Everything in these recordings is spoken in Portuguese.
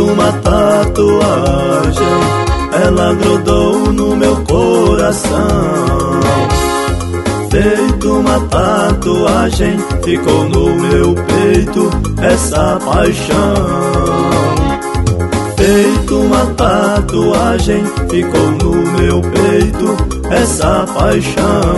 feito uma tatuagem, ela grudou no meu coração. Feito uma tatuagem, ficou no meu peito essa paixão. Feito uma tatuagem, ficou no meu peito essa paixão.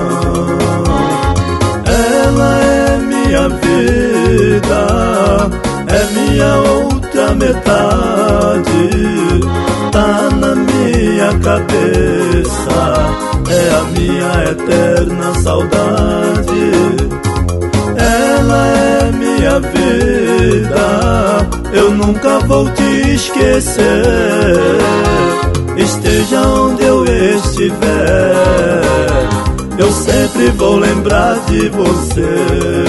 Ela é minha vida, é minha outra metade, tá na minha cabeça, é a minha eterna saudade. Ela é minha vida, eu nunca vou te esquecer. Esteja onde eu estiver, eu sempre vou lembrar de você.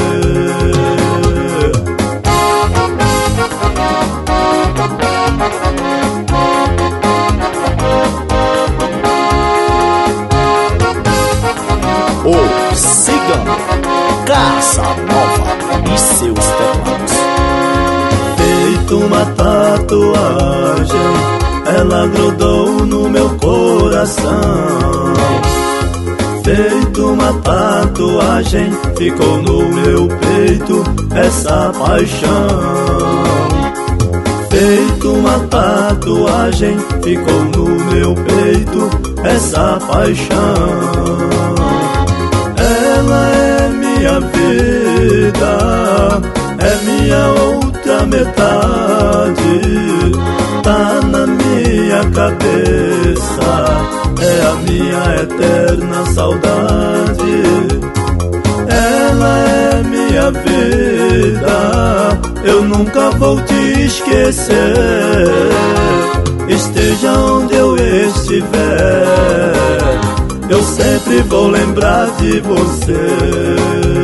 O Cigano Casanova e seus teclados. Feito uma tatuagem, ela grudou no meu coração. Feito uma tatuagem, ficou no meu peito essa paixão. Feito uma tatuagem, ficou no meu peito essa paixão. Ela é minha vida, é minha outra metade, tá na minha cabeça, é a minha eterna saudade. Ela é minha vida, eu nunca vou te esquecer. Esteja onde eu estiver, eu sempre vou lembrar de você.